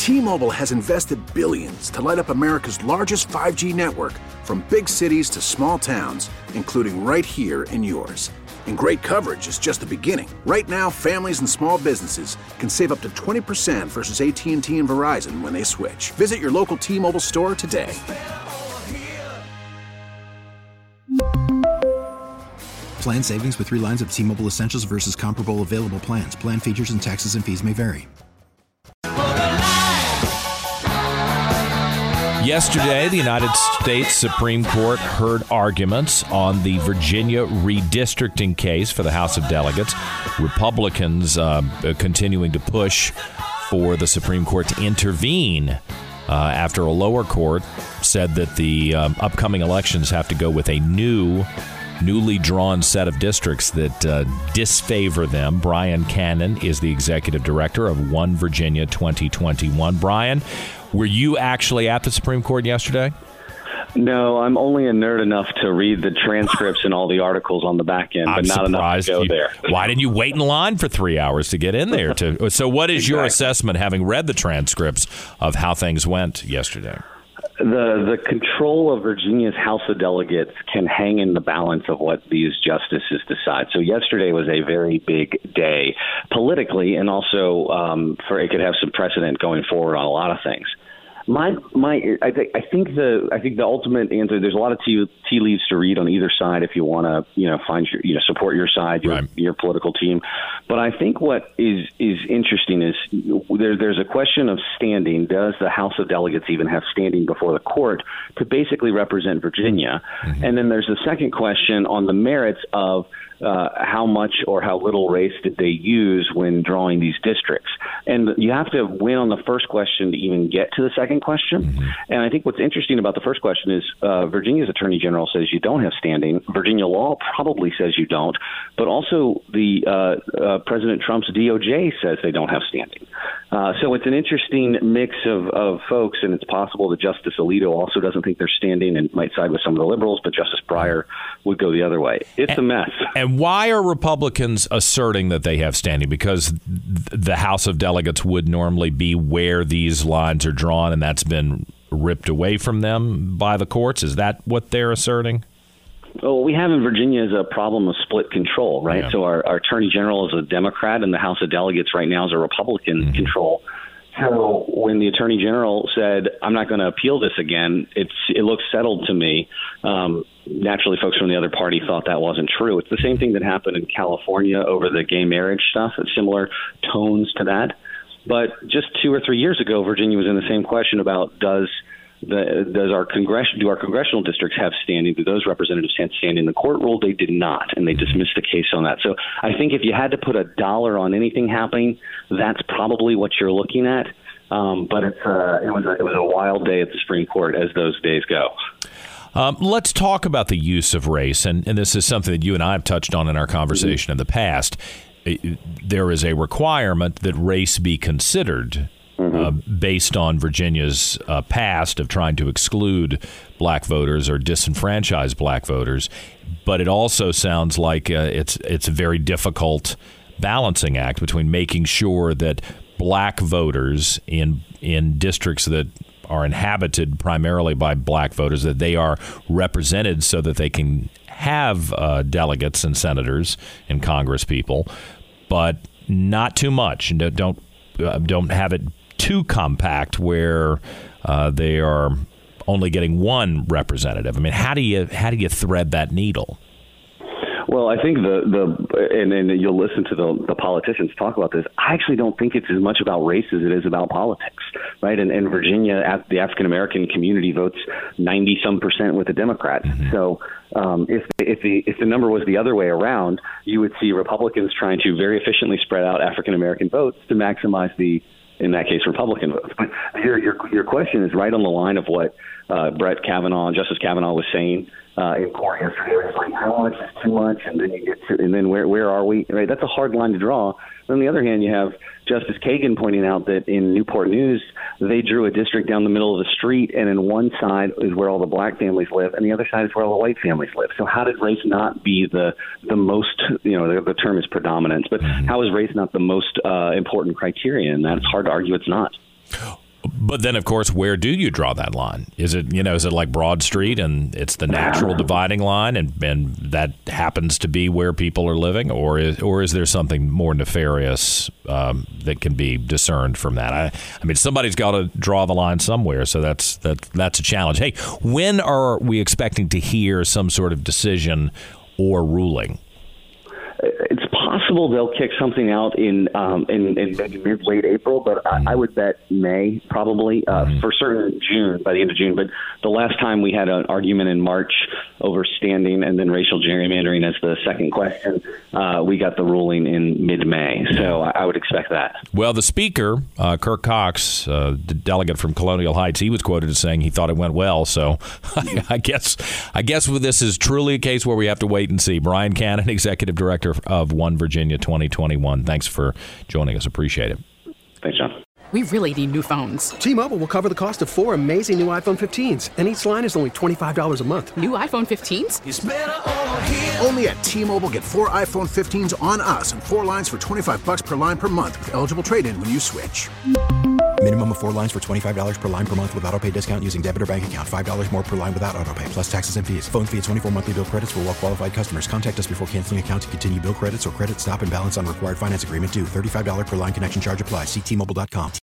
T-Mobile has invested billions to light up America's largest 5G network, from big cities to small towns, including right here in yours. And great coverage is just the beginning. Right now, families and small businesses can save up to 20% versus AT&T and Verizon when they switch. Visit your local T-Mobile store today. Plan savings with 3 lines of T-Mobile Essentials versus comparable available plans. Plan features and taxes and fees may vary. Yesterday, the United States Supreme Court heard arguments on the Virginia redistricting case for the House of Delegates. Republicans continuing to push for the Supreme Court to intervene after a lower court said that the upcoming elections have to go with a newly drawn set of districts that disfavor them. Brian Cannon is the executive director of One Virginia 2021. Brian, were you actually at the Supreme Court yesterday? No, I'm only a nerd enough to read the transcripts and all the articles on the back end, but not enough to go there. Why didn't you wait in line for 3 hours to get in there? So what is your assessment, having read the transcripts, of how things went yesterday? The control of Virginia's House of Delegates can hang in the balance of what these justices decide. So yesterday was a very big day politically, and also for it could have some precedent going forward on a lot of things. I think the ultimate answer. There's a lot of tea leaves to read on either side if you want to find your support your side, your political team. But I think what is interesting is there's a question of standing. Does the House of Delegates even have standing before the court to basically represent Virginia? Mm-hmm. And then there's the second question on the merits of how much or how little race did they use when drawing these districts. And you have to win on the first question to even get to the second question. Mm-hmm. And I think what's interesting about the first question is Virginia's Attorney General says you don't have standing. Virginia law probably says you don't. But also the President Trump's DOJ says they don't have standing. So it's an interesting mix of folks, and it's possible that Justice Alito also doesn't think they're standing and might side with some of the liberals, but Justice Breyer would go the other way. It's a mess. And why are Republicans asserting that they have standing? Because the House of Delegates would normally be where these lines are drawn, and that's been ripped away from them by the courts? Is that what they're asserting? Well, what we have in Virginia is a problem of split control, right? Yeah. So our Attorney General is a Democrat, and the House of Delegates right now is a Republican control. So when the Attorney General said, I'm not going to appeal this again, it looks settled to me. Naturally, folks from the other party thought that wasn't true. It's the same thing that happened in California over the gay marriage stuff. It's similar tones to that. But just 2 or 3 years ago, Virginia was in the same question about do our congressional districts have standing? Do those representatives have standing? The court ruled they did not, and they dismissed the case on that. So I think if you had to put a dollar on anything happening, that's probably what you're looking at. But it was a wild day at the Supreme Court, as those days go. Let's talk about the use of race, and this is something that you and I have touched on in our conversation in the past. There is a requirement that race be considered based on Virginia's past of trying to exclude black voters or disenfranchise black voters. But it also sounds like it's a very difficult balancing act between making sure that black voters in districts that are inhabited primarily by black voters, that they are represented so that they can have delegates and senators and Congress people, but not too much, and don't have it too compact where they are only getting one representative. I mean, how do you thread that needle? Well, I think and you'll listen to the politicians talk about this. I actually don't think it's as much about race as it is about politics, right? And in Virginia, the African American community votes 90% with the Democrats. Mm-hmm. So if the number was the other way around, you would see Republicans trying to very efficiently spread out African American votes to maximize in that case, Republican votes. But your question is right on the line of what Justice Kavanaugh was saying in court yesterday. It's like, how much is too much? And then you get to, and then where are we? Right? That's a hard line to draw. But on the other hand, you have Justice Kagan pointing out that in Newport News, they drew a district down the middle of the street, and in one side is where all the black families live, and the other side is where all the white families live. So how did race not be the most, the term is predominance, but how is race not the most important criterion? And that's hard to argue it's not. But then, of course, where do you draw that line? Is it like Broad Street and it's the natural dividing line and that happens to be where people are living? Or is there something more nefarious that can be discerned from that? I mean, somebody's got to draw the line somewhere, so that's a challenge. Hey, when are we expecting to hear some sort of decision or ruling? It's possible they'll kick something out in maybe mid-late April, but I would bet May probably, for certain June, by the end of June. But the last time we had an argument in March over standing and then racial gerrymandering as the second question, we got the ruling in mid-May. So I would expect that. Well, the speaker, Kirk Cox, the delegate from Colonial Heights, he was quoted as saying he thought it went well. So I guess this is truly a case where we have to wait and see. Brian Cannon, Executive Director of One Virginia 2021. Thanks for joining us. Appreciate it. Thanks, John. We really need new phones. T-Mobile will cover the cost of 4 amazing new iPhone 15s, and each line is only $25 a month. New iPhone 15s? It's better over here. Only at T-Mobile, get 4 iPhone 15s on us and 4 lines for $25 per line per month with eligible trade-in when you switch. Minimum of 4 lines for $25 per line per month with autopay discount using debit or bank account. $5 more per line without autopay, plus taxes and fees. Phone fee at 24 monthly bill credits for well-qualified customers. Contact us before canceling account to continue bill credits or credit stop and balance on required finance agreement due. $35 per line connection charge applies. See T-Mobile.com.